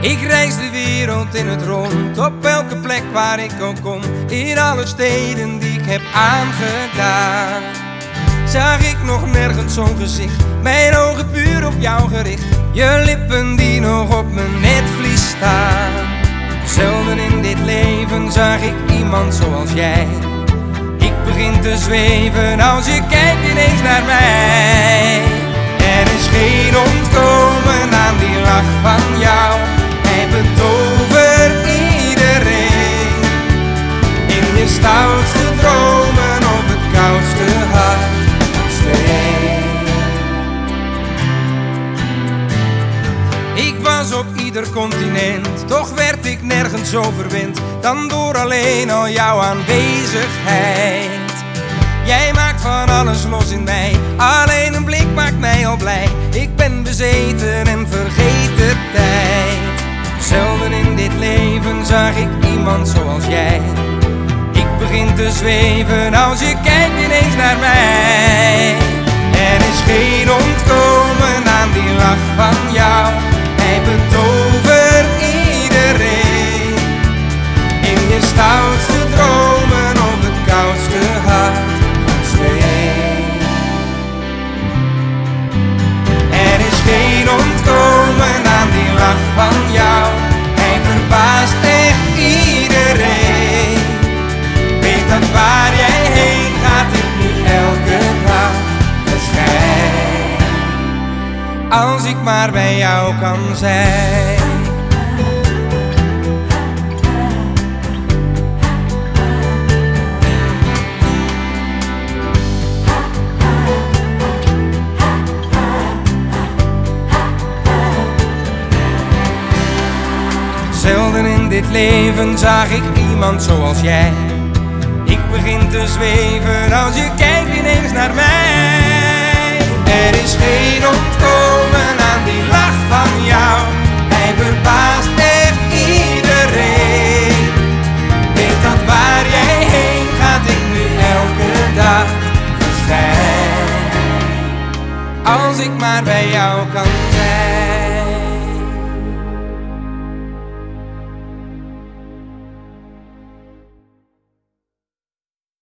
Ik reis de wereld in het rond, op elke plek waar ik ook kom. In alle steden die ik heb aangedaan, zag ik nog nergens zo'n gezicht. Mijn ogen puur op jou gericht, je lippen die nog op mijn netvlies staan. Zelden in dit leven zag ik iemand zoals jij. Ik begin te zweven als je kijkt ineens naar mij. Er is geen ontkomen aan die lach van jou. Hij betovert iedereen. In je stoutste dromen of het koudste hart van steen. Ik was op ieder continent, toch werd ik nergens zo verwend dan door alleen al jouw aanwezigheid. Jij maakt van alles los in mij, alleen een blik maakt mij al blij. Ik ben bezeten en vergeet de tijd. Zelden in dit leven zag ik iemand zoals jij. Ik begin te zweven als je kijkt ineens naar mij. Er is geen ontkomen aan die lach van jou. Hij betovert iedereen. In je stoutste dromen of het koudste hart van steen. Er is geen ontkomen aan die lach van jou. Hij verbaast echt iedereen. Weet dat waar jij heen gaat, ik nu elke dag verschijn. Als ik maar bij jou kan zijn. Zelden in dit leven zag ik iemand zoals jij. Ik begin te zweven als je kijkt ineens naar mij. Er is geen ontkomen aan die lach van jou. Hij verbaast echt iedereen. Weet dat waar jij heen gaat, ik nu elke dag verschijn. Als ik maar bij jou kan zijn.